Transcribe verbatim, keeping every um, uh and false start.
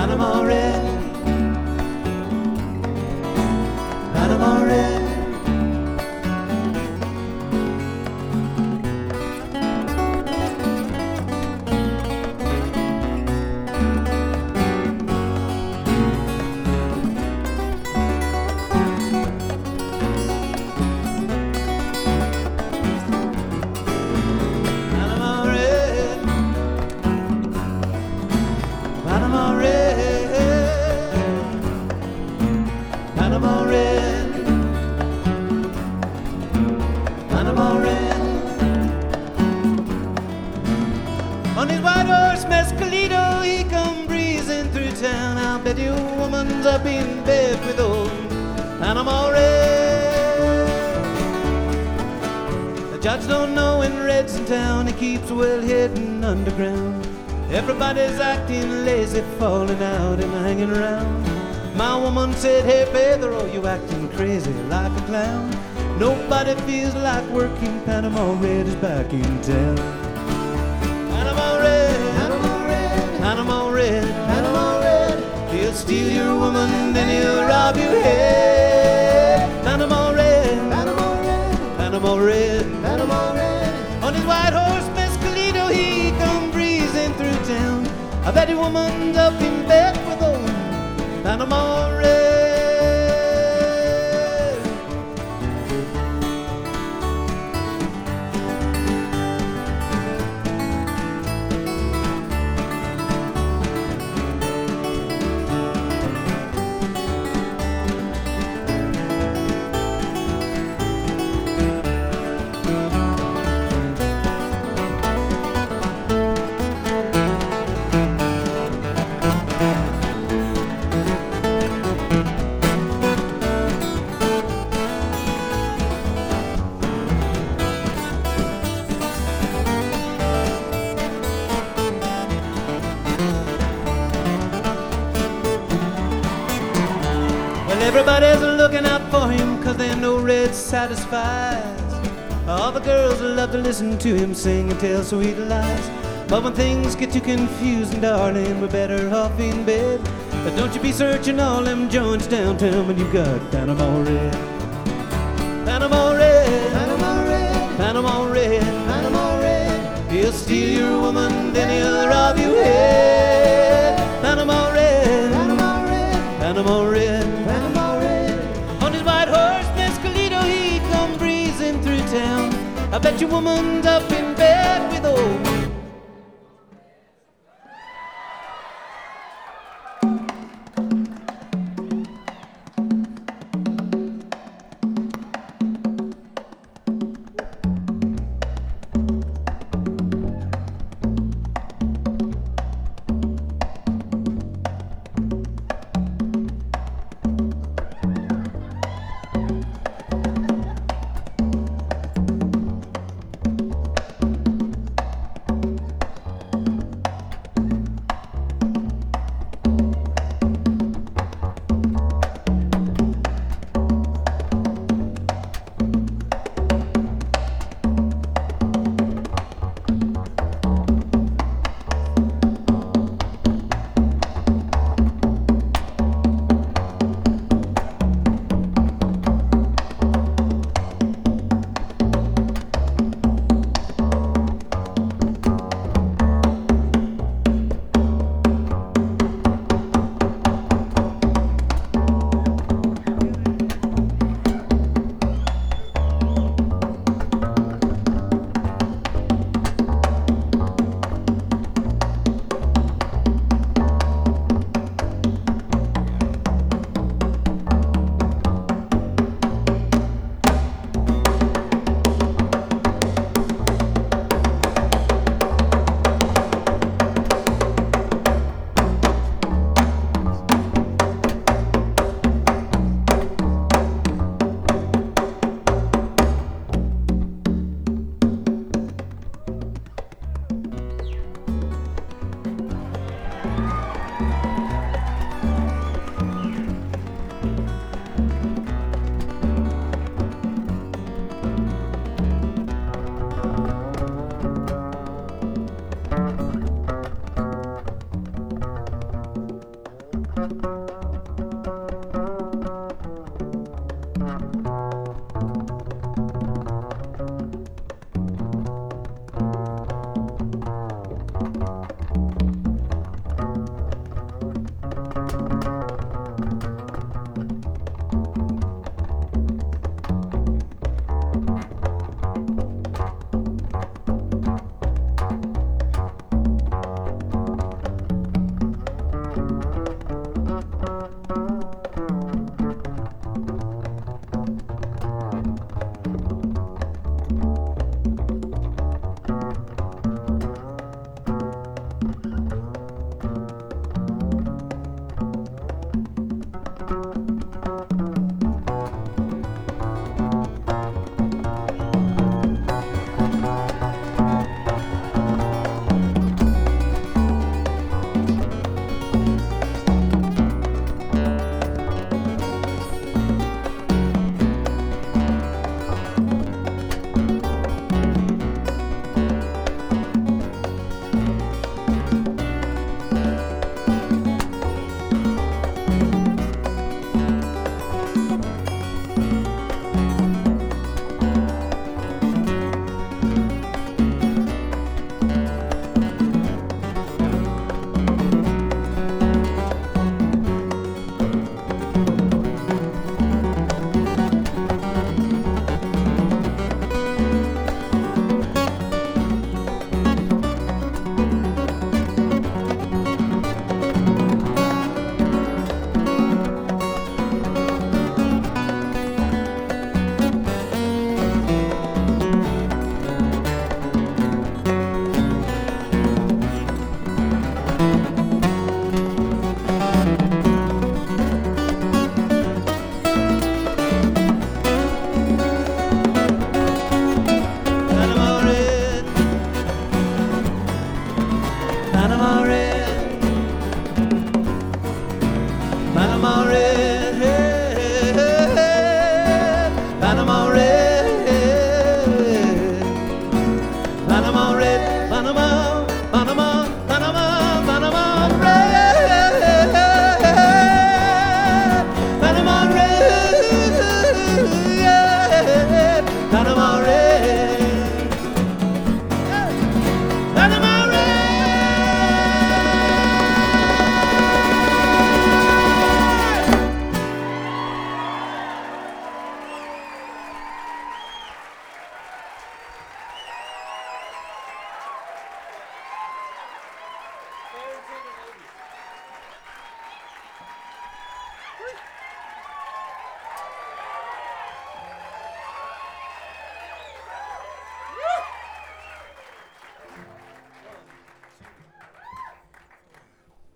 Panama red, Panama red. Up in bed with old Panama Red. The judge don't know when Red's in town. He keeps well hidden underground. Everybody's acting lazy, falling out and hanging around. My woman said, hey Pedro, you acting crazy like a clown. Nobody feels like working. Panama Red is back in town. Panama Red, Panama Red, Panama Red, Panama Red. He'll steal your woman, then he'll rob your head. Panama Red, Panama Red, Panama Red, Panama Red. On his white horse, Mescalito, he come breezing through town. I bet your woman's up in bed with old Panama Red. Everybody's looking out for him, cause they know Red satisfies. All the girls love to listen to him sing and tell sweet lies. But when things get too confusing, darling, we're better off in bed. But don't you be searching all them joints downtown when you got Panama Red. Panama Red, Panama Red, Panama Red, Panama Red. He'll steal your woman, then he'll rob your head. Panama Red, Panama Red, Panama Red, Panama Red. On his white horse, Mescalito, he come breezing through town. I bet your woman's up in bed with old